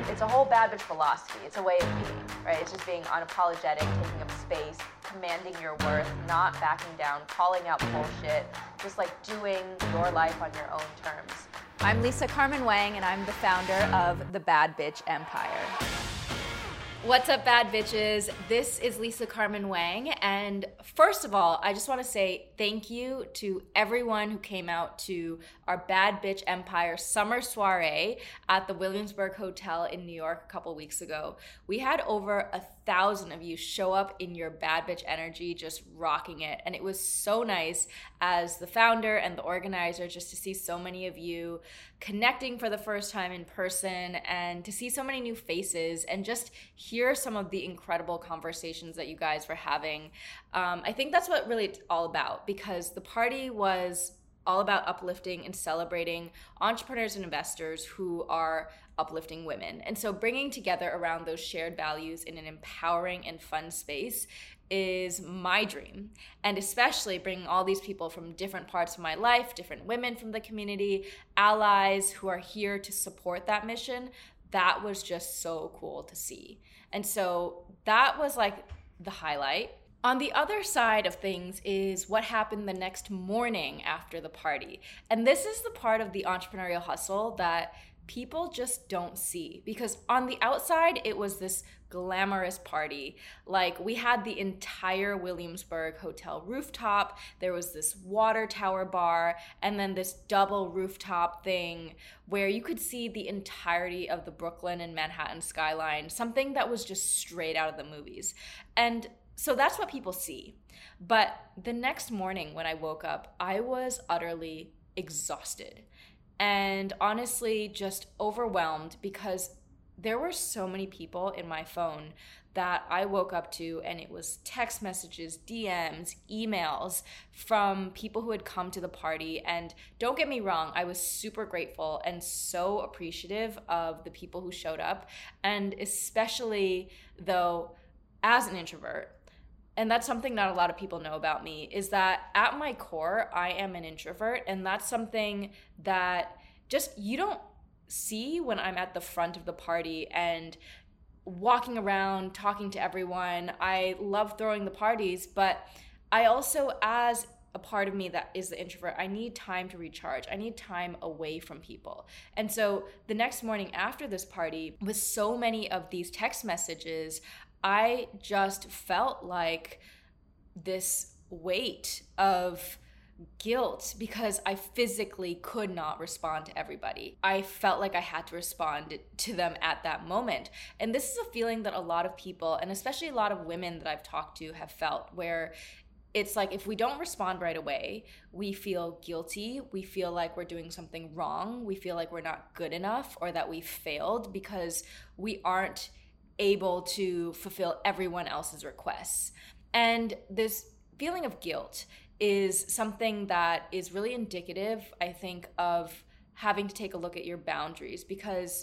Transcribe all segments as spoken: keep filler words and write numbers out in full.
It's a whole bad bitch philosophy. It's a way of being, right? It's just being unapologetic, taking up space, commanding your worth, not backing down, calling out bullshit, just like doing your life on your own terms. I'm Lisa Carmen Wang, and I'm the founder of the Bad Bitch Empire. What's up, bad bitches? This is Lisa Carmen Wang, and first of all, I just want to say thank you to everyone who came out to our Bad Bitch Empire summer soiree at the Williamsburg Hotel in New York a couple weeks ago. We had over a thousand of you show up in your bad bitch energy, just rocking it, and it was so nice as the founder and the organizer just to see so many of you connecting for the first time in person and to see so many new faces and just hear some of the incredible conversations that you guys were having. Um, I think that's what really it's all about, because the party was all about uplifting and celebrating entrepreneurs and investors who are uplifting women. And so bringing together around those shared values in an empowering and fun space is my dream. And especially bringing all these people from different parts of my life, different women from the community, allies who are here to support that mission, that was just so cool to see. And so that was like the highlight. On the other side of things is what happened the next morning after the party. And this is the part of the entrepreneurial hustle that people just don't see, because on the outside, it was this glamorous party. Like, we had the entire Williamsburg Hotel rooftop. There was this water tower bar, and then this double rooftop thing where you could see the entirety of the Brooklyn and Manhattan skyline, something that was just straight out of the movies. And so that's what people see. But the next morning when I woke up, I was utterly exhausted and honestly just overwhelmed, because there were so many people in my phone that I woke up to, and it was text messages, D Ms, emails from people who had come to the party. And don't get me wrong, I was super grateful and so appreciative of the people who showed up. And especially though, as an introvert, and that's something not a lot of people know about me, is that at my core, I am an introvert. And that's something that just you don't see when I'm at the front of the party and walking around, talking to everyone. I love throwing the parties, but I also, as a part of me that is the introvert, I need time to recharge. I need time away from people. And so the next morning after this party, with so many of these text messages, I just felt like this weight of guilt because I physically could not respond to everybody. I felt like I had to respond to them at that moment. And this is a feeling that a lot of people, and especially a lot of women that I've talked to, have felt, where it's like if we don't respond right away, we feel guilty, we feel like we're doing something wrong, we feel like we're not good enough, or that we failed because we aren't able to fulfill everyone else's requests. And this feeling of guilt is something that is really indicative, I think, of having to take a look at your boundaries, because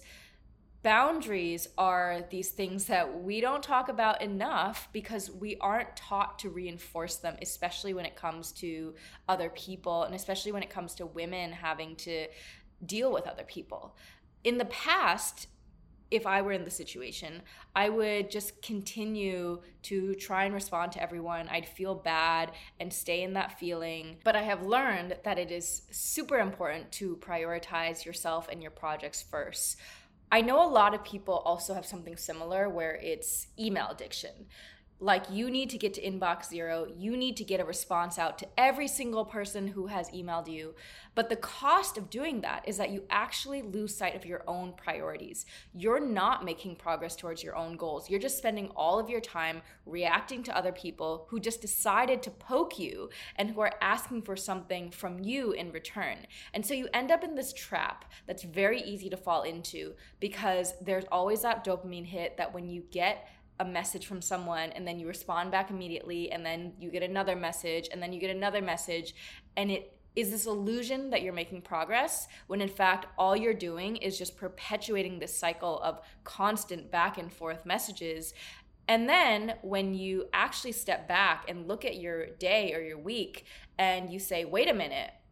boundaries are these things that we don't talk about enough because we aren't taught to reinforce them, especially when it comes to other people, and especially when it comes to women having to deal with other people. In the past, if I were in the situation, I would just continue to try and respond to everyone. I'd feel bad and stay in that feeling. But I have learned that it is super important to prioritize yourself and your projects first. I know a lot of people also have something similar, where it's email addiction. Like, you need to get to inbox zero. You need to get a response out to every single person who has emailed you. But the cost of doing that is that you actually lose sight of your own priorities. You're not making progress towards your own goals. You're just spending all of your time reacting to other people who just decided to poke you and who are asking for something from you in return. And so you end up in this trap that's very easy to fall into, because there's always that dopamine hit that when you get a message from someone and then you respond back immediately, and then you get another message, and then you get another message, and it is this illusion that you're making progress, when in fact all you're doing is just perpetuating this cycle of constant back and forth messages. And then when you actually step back and look at your day or your week and you say, wait a minute,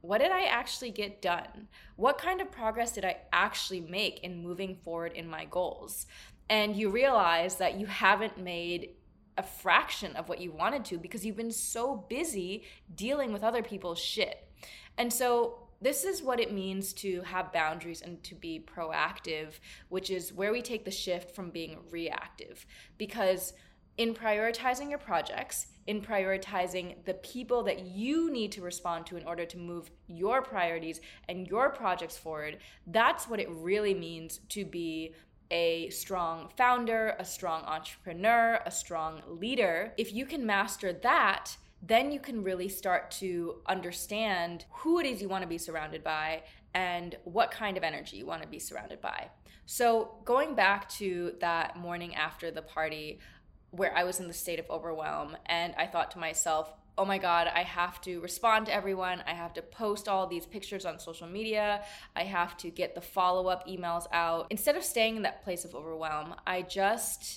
what did I actually get done? What kind of progress did I actually make in moving forward in my goals? And you realize that you haven't made a fraction of what you wanted to because you've been so busy dealing with other people's shit. And so this is what it means to have boundaries and to be proactive, which is where we take the shift from being reactive. Because in prioritizing your projects, in prioritizing the people that you need to respond to in order to move your priorities and your projects forward, that's what it really means to be a strong founder, a strong entrepreneur, a strong leader. If you can master that, then you can really start to understand who it is you want to be surrounded by and what kind of energy you want to be surrounded by. So going back to that morning after the party where I was in the state of overwhelm and I thought to myself, oh my God, I have to respond to everyone. I have to post all these pictures on social media. I have to get the follow-up emails out. Instead of staying in that place of overwhelm, I just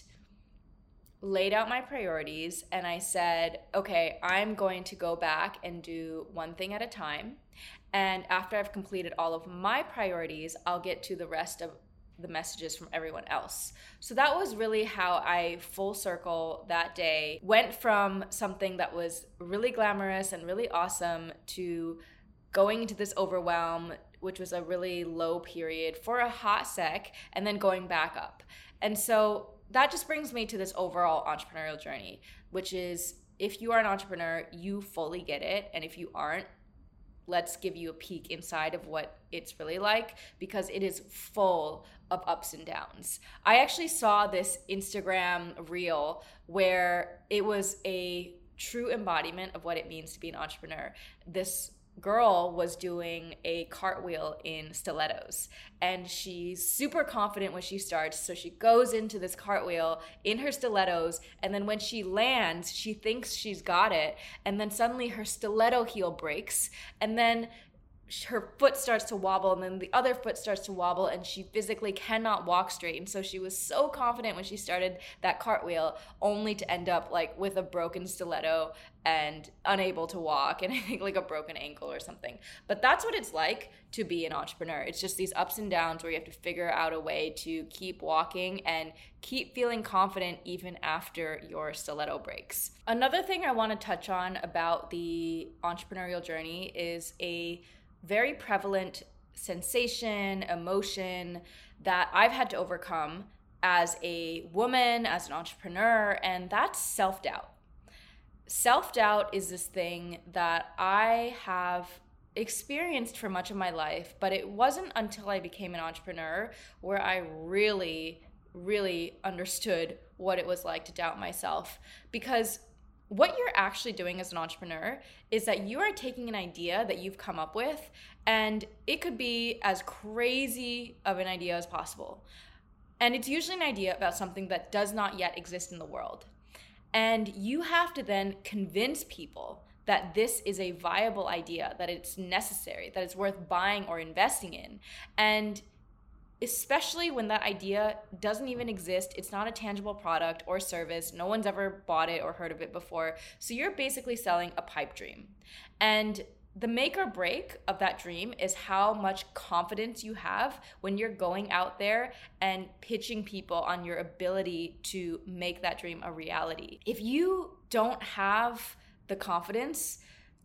laid out my priorities and I said, okay, I'm going to go back and do one thing at a time. And after I've completed all of my priorities, I'll get to the rest of the messages from everyone else. So that was really how I full circle that day, went from something that was really glamorous and really awesome to going into this overwhelm, which was a really low period for a hot sec, and then going back up. And so that just brings me to this overall entrepreneurial journey, which is if you are an entrepreneur, you fully get it. And if you aren't, let's give you a peek inside of what it's really like, because it is full of ups and downs. I actually saw this Instagram reel where it was a true embodiment of what it means to be an entrepreneur. This girl was doing a cartwheel in stilettos and she's super confident when she starts, so she goes into this cartwheel in her stilettos, and then when she lands she thinks she's got it, and then suddenly her stiletto heel breaks, and then her foot starts to wobble, and then the other foot starts to wobble, and she physically cannot walk straight. And so she was so confident when she started that cartwheel, only to end up like with a broken stiletto and unable to walk, and I think like a broken ankle or something. But that's what it's like to be an entrepreneur. It's just these ups and downs where you have to figure out a way to keep walking and keep feeling confident even after your stiletto breaks. Another thing I want to touch on about the entrepreneurial journey is a very prevalent sensation, emotion that I've had to overcome as a woman, as an entrepreneur, and that's self-doubt. Self-doubt is this thing that I have experienced for much of my life, but it wasn't until I became an entrepreneur where I really, really understood what it was like to doubt myself. Because what you're actually doing as an entrepreneur is that you are taking an idea that you've come up with, and it could be as crazy of an idea as possible. And it's usually an idea about something that does not yet exist in the world. And you have to then convince people that this is a viable idea, that it's necessary, that it's worth buying or investing in. And especially when that idea doesn't even exist, it's not a tangible product or service, no one's ever bought it or heard of it before. So you're basically selling a pipe dream. And the make or break of that dream is how much confidence you have when you're going out there and pitching people on your ability to make that dream a reality. If you don't have the confidence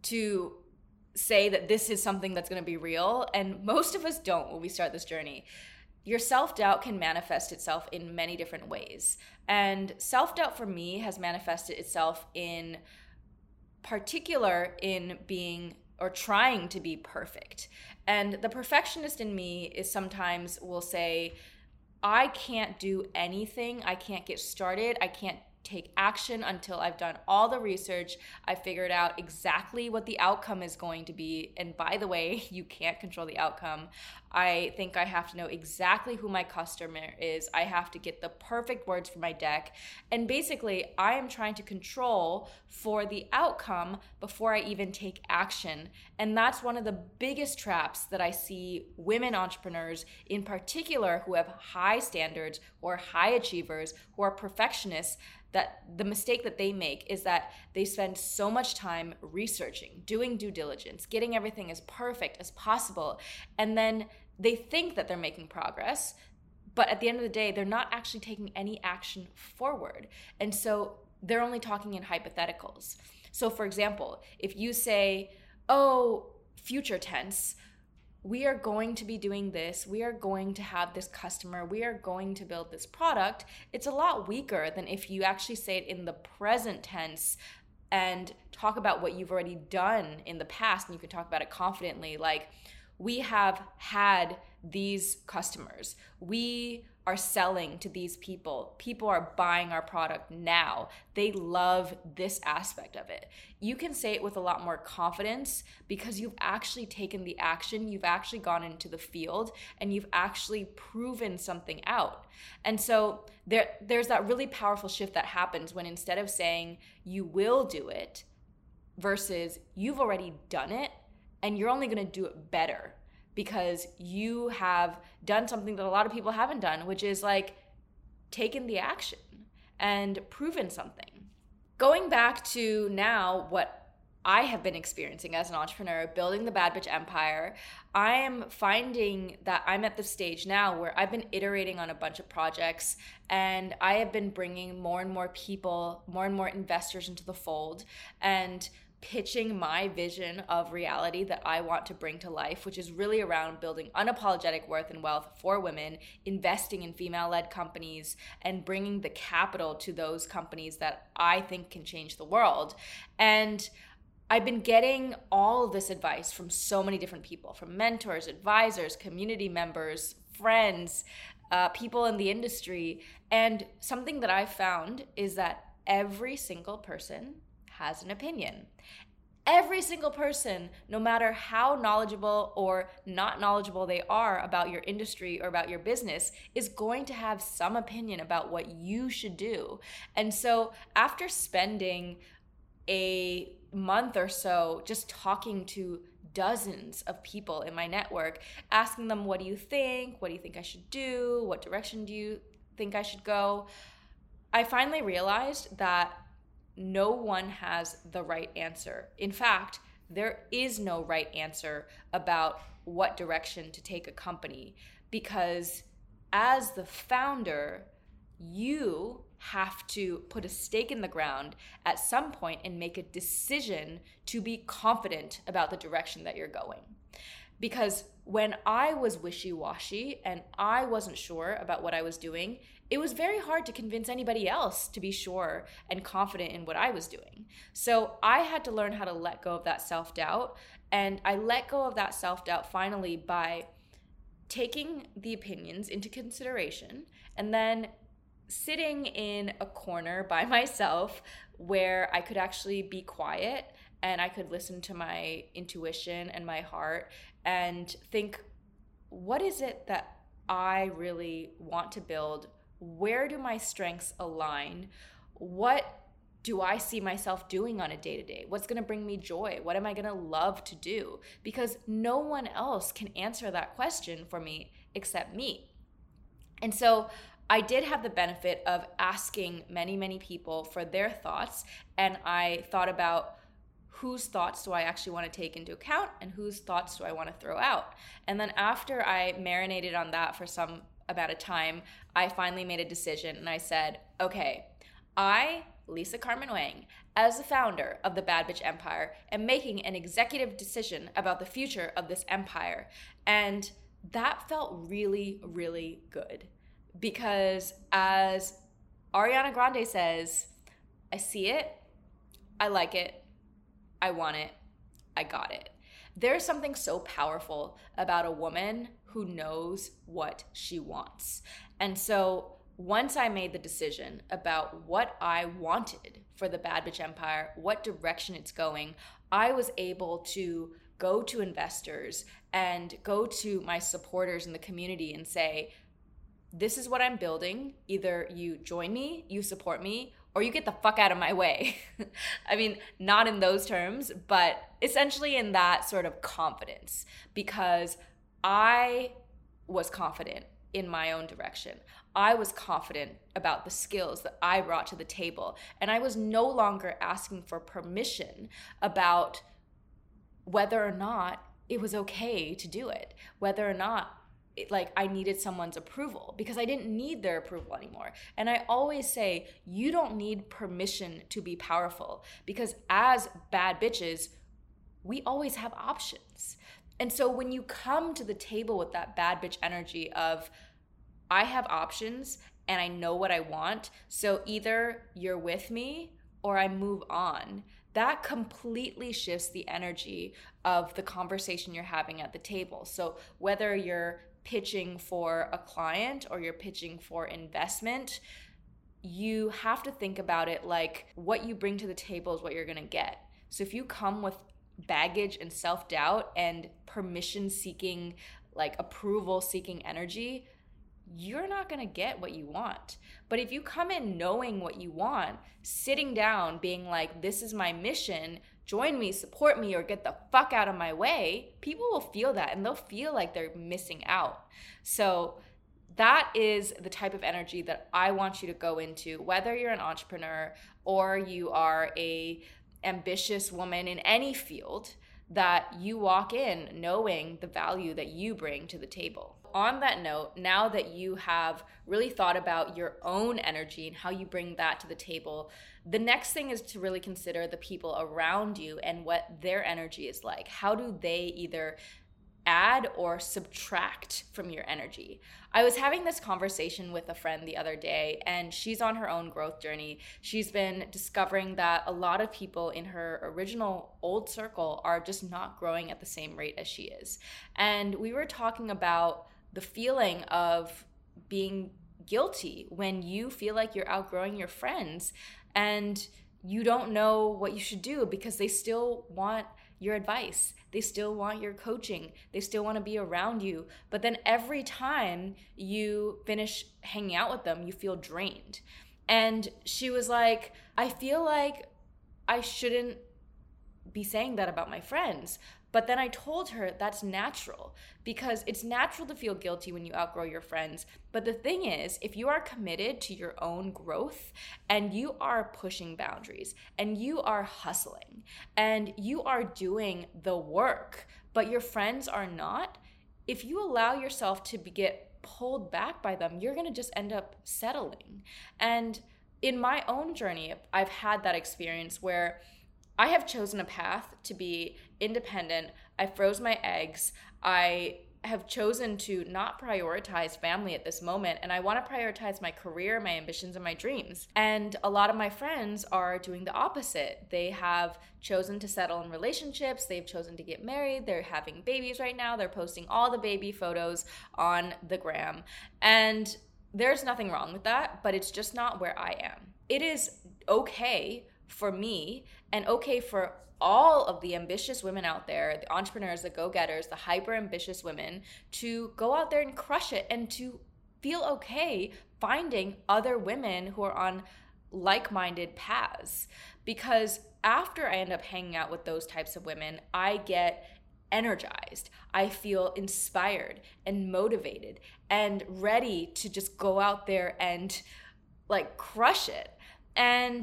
to say that this is something that's going to be real, and most of us don't when we start this journey, your self-doubt can manifest itself in many different ways. And self-doubt for me has manifested itself in particular in being or trying to be perfect. And the perfectionist in me is sometimes will say, I can't do anything, I can't get started, I can't take action until I've done all the research, I figured out exactly what the outcome is going to be. And by the way, you can't control the outcome. I think I have to know exactly who my customer is. I have to get the perfect words for my deck. And basically, I am trying to control for the outcome before I even take action. And that's one of the biggest traps that I see women entrepreneurs in particular who have high standards, who are high achievers, who are perfectionists. that the mistake that they make is that they spend so much time researching, doing due diligence, getting everything as perfect as possible, and then they think that they're making progress, but at the end of the day, they're not actually taking any action forward. And so they're only talking in hypotheticals. So for example, if you say, oh, future tense, we are going to be doing this, we are going to have this customer, we are going to build this product, it's a lot weaker than if you actually say it in the present tense and talk about what you've already done in the past, and you can talk about it confidently. Like, we have had these customers, we are selling to these people, people are buying our product now, they love this aspect of it. You can say it with a lot more confidence because you've actually taken the action, you've actually gone into the field, and you've actually proven something out. And so there, there's that really powerful shift that happens when, instead of saying you will do it versus you've already done it and you're only going to do it better, because you have done something that a lot of people haven't done, which is like taken the action and proven something. Going back to now what I have been experiencing as an entrepreneur, building the Bad Bitch Empire, I am finding that I'm at the stage now where I've been iterating on a bunch of projects, and I have been bringing more and more people, more and more investors into the fold, and pitching my vision of reality that I want to bring to life, which is really around building unapologetic worth and wealth for women, investing in female-led companies, and bringing the capital to those companies that I think can change the world. And I've been getting all of this advice from so many different people, from mentors, advisors, community members, friends, uh, people in the industry. And something that I've found is that every single person has an opinion. Every single person, no matter how knowledgeable or not knowledgeable they are about your industry or about your business, is going to have some opinion about what you should do. And so after spending a month or so just talking to dozens of people in my network, asking them, what do you think? What do you think I should do? What direction do you think I should go? I finally realized that no one has the right answer. In fact, there is no right answer about what direction to take a company, because as the founder, you have to put a stake in the ground at some point and make a decision to be confident about the direction that you're going. Because when I was wishy-washy and I wasn't sure about what I was doing, it was very hard to convince anybody else to be sure and confident in what I was doing. So I had to learn how to let go of that self-doubt. And I let go of that self-doubt finally by taking the opinions into consideration and then sitting in a corner by myself where I could actually be quiet and I could listen to my intuition and my heart and think, what is it that I really want to build? Where do my strengths align? What do I see myself doing on a day-to-day? What's going to bring me joy? What am I going to love to do? Because no one else can answer that question for me except me. And so I did have the benefit of asking many, many people for their thoughts, and I thought about whose thoughts do I actually want to take into account and whose thoughts do I want to throw out. And then after I marinated on that for some amount of time, I finally made a decision and I said, okay, I, Lisa Carmen Wang, as the founder of the Bad Bitch Empire, am making an executive decision about the future of this empire. And that felt really, really good. Because as Ariana Grande says, I see it, I like it, I want it, I got it. There's something so powerful about a woman who knows what she wants. And so once I made the decision about what I wanted for the Bad Bitch Empire, what direction it's going, I was able to go to investors and go to my supporters in the community and say, this is what I'm building. Either you join me, you support me, or you get the fuck out of my way. I mean, not in those terms, but essentially in that sort of confidence, because I was confident in my own direction. I was confident about the skills that I brought to the table. And I was no longer asking for permission about whether or not it was okay to do it, whether or not it, like I needed someone's approval, because I didn't need their approval anymore. And I always say, you don't need permission to be powerful, because as bad bitches, we always have options. And so when you come to the table with that bad bitch energy of, I have options and I know what I want, so either you're with me or I move on, that completely shifts the energy of the conversation you're having at the table. So whether you're pitching for a client or you're pitching for investment, you have to think about it like what you bring to the table is what you're gonna get. So if you come with baggage and self-doubt and permission-seeking, like approval-seeking energy, you're not gonna get what you want. But if you come in knowing what you want, sitting down, being like, this is my mission, join me, support me, or get the fuck out of my way, people will feel that and they'll feel like they're missing out. So that is the type of energy that I want you to go into, whether you're an entrepreneur or you are a ambitious woman in any field, that you walk in knowing the value that you bring to the table. On that note, now that you have really thought about your own energy and how you bring that to the table, the next thing is to really consider the people around you and what their energy is like. How do they either add or subtract from your energy? I was having this conversation with a friend the other day, and she's on her own growth journey. She's been discovering that a lot of people in her original old circle are just not growing at the same rate as she is. And we were talking about the feeling of being guilty when you feel like you're outgrowing your friends and you don't know what you should do because they still want your advice. They still want your coaching. They still want to be around you. But then every time you finish hanging out with them, you feel drained. And she was like, I feel like I shouldn't be saying that about my friends. But then I told her that's natural, because it's natural to feel guilty when you outgrow your friends. But the thing is, if you are committed to your own growth and you are pushing boundaries and you are hustling and you are doing the work, but your friends are not, if you allow yourself to be, get pulled back by them, you're gonna just end up settling. And in my own journey, I've had that experience where I have chosen a path to be independent. I froze my eggs. I have chosen to not prioritize family at this moment, and I want to prioritize my career, my ambitions, and my dreams. And a lot of my friends are doing the opposite. They have chosen to settle in relationships. They've chosen to get married. They're having babies right now. They're posting all the baby photos on the gram. And there's nothing wrong with that, but it's just not where I am. It is okay for me and okay for all of the ambitious women out there, the entrepreneurs, the go-getters, the hyper-ambitious women, to go out there and crush it and to feel okay finding other women who are on like-minded paths. Because after I end up hanging out with those types of women, I get energized. I feel inspired and motivated and ready to just go out there and like crush it. And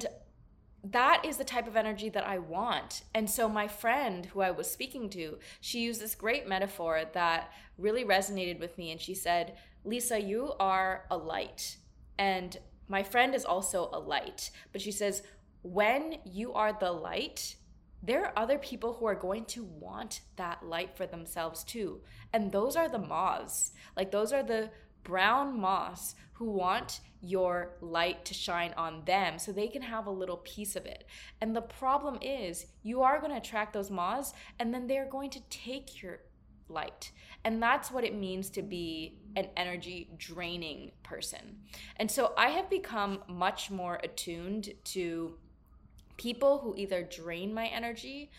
that is the type of energy that I want. And so my friend who I was speaking to, she used this great metaphor that really resonated with me. And she said, Lisa, you are a light. And my friend is also a light. But she says, when you are the light, there are other people who are going to want that light for themselves too. And those are the moths. Like those are the brown moths who want your light to shine on them so they can have a little piece of it. And the problem is you are going to attract those moths, and then they're going to take your light. And that's what it means to be an energy draining person. And so I have become much more attuned to people who either drain my energy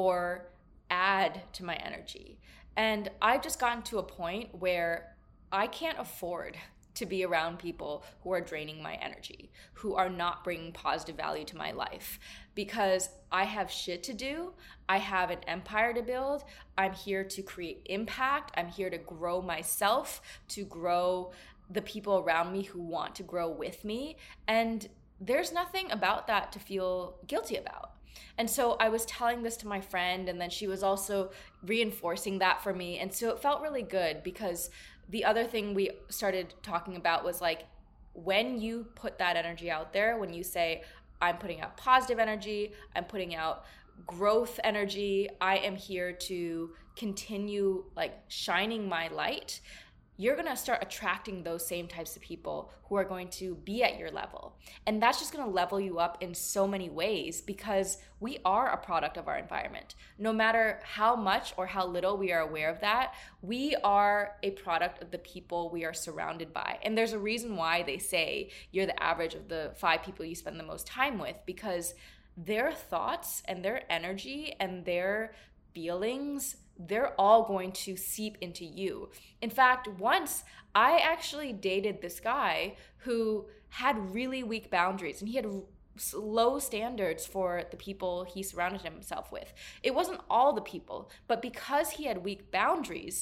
or add to my energy. And I've just gotten to a point where I can't afford to be around people who are draining my energy, who are not bringing positive value to my life, because I have shit to do. I have an empire to build. I'm here to create impact. I'm here to grow myself, to grow the people around me who want to grow with me. And there's nothing about that to feel guilty about. And so I was telling this to my friend, and then she was also reinforcing that for me. And so it felt really good, because the other thing we started talking about was like, when you put that energy out there, when you say, I'm putting out positive energy, I'm putting out growth energy, I am here to continue like shining my light, you're going to start attracting those same types of people who are going to be at your level. And that's just going to level you up in so many ways, because we are a product of our environment. No matter how much or how little we are aware of that, we are a product of the people we are surrounded by. And there's a reason why they say you're the average of the five people you spend the most time with, because their thoughts and their energy and their feelings, they're all going to seep into you. In fact, once I actually dated this guy who had really weak boundaries, and he had low standards for the people he surrounded himself with. It wasn't all the people, but because he had weak boundaries,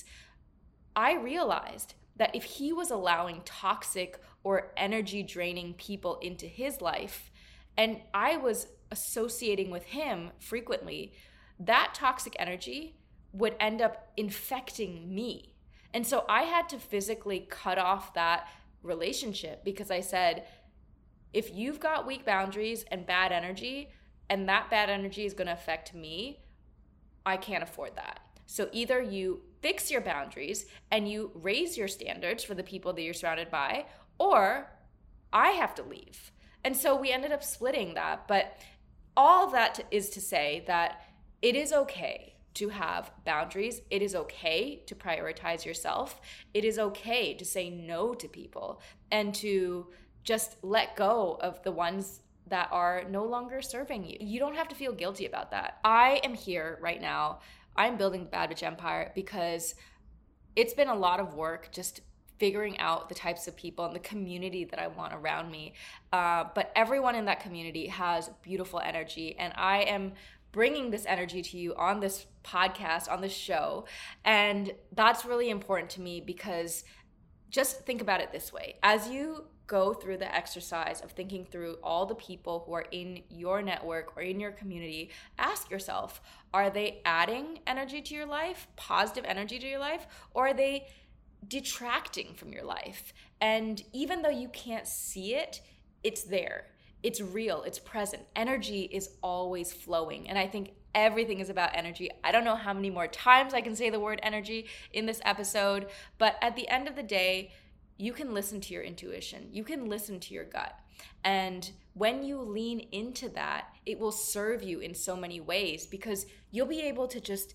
I realized that if he was allowing toxic or energy draining people into his life, and I was associating with him frequently, that toxic energy would end up infecting me. And so I had to physically cut off that relationship, because I said, if you've got weak boundaries and bad energy, and that bad energy is going to affect me, I can't afford that. So either you fix your boundaries and you raise your standards for the people that you're surrounded by, or I have to leave. And so we ended up splitting that. But all of that is to say that it is okay to have boundaries. It is okay to prioritize yourself. It is okay to say no to people and to just let go of the ones that are no longer serving you. You don't have to feel guilty about that. I am here right now. I'm building the Bad Bitch Empire because it's been a lot of work just figuring out the types of people and the community that I want around me. Uh, but everyone in that community has beautiful energy, and I am bringing this energy to you on this podcast, on this show. And that's really important to me, because just think about it this way. As you go through the exercise of thinking through all the people who are in your network or in your community, ask yourself, are they adding energy to your life, positive energy to your life, or are they detracting from your life? And even though you can't see it, it's there. It's real, it's present. Energy is always flowing. And I think everything is about energy. I don't know how many more times I can say the word energy in this episode, but at the end of the day, you can listen to your intuition. You can listen to your gut. And when you lean into that, it will serve you in so many ways, because you'll be able to just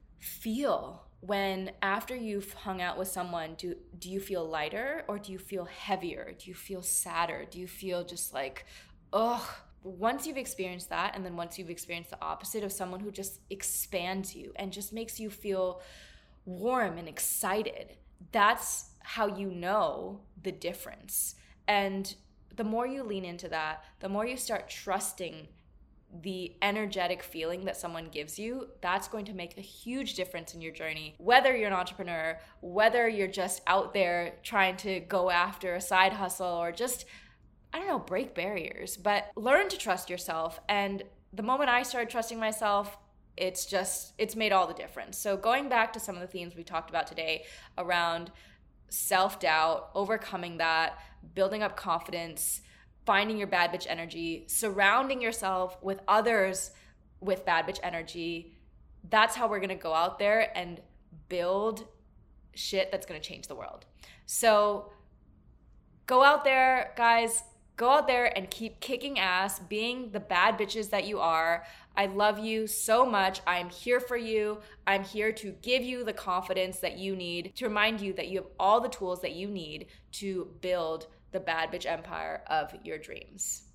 feel when, after you've hung out with someone, do, do you feel lighter or do you feel heavier? Do you feel sadder? Do you feel just like, ugh? Once you've experienced that, and then once you've experienced the opposite of someone who just expands you and just makes you feel warm and excited, that's how you know the difference. And the more you lean into that, the more you start trusting the energetic feeling that someone gives you, that's going to make a huge difference in your journey. Whether you're an entrepreneur, whether you're just out there trying to go after a side hustle, or just, I don't know, break barriers, but learn to trust yourself. And the moment I started trusting myself, it's just, it's made all the difference. So going back to some of the themes we talked about today around self-doubt, overcoming that, building up confidence, finding your bad bitch energy, surrounding yourself with others with bad bitch energy, that's how we're going to go out there and build shit that's going to change the world. So go out there, guys. Go out there and keep kicking ass, being the bad bitches that you are. I love you so much. I'm here for you. I'm here to give you the confidence that you need, to remind you that you have all the tools that you need to build the bad bitch empire of your dreams.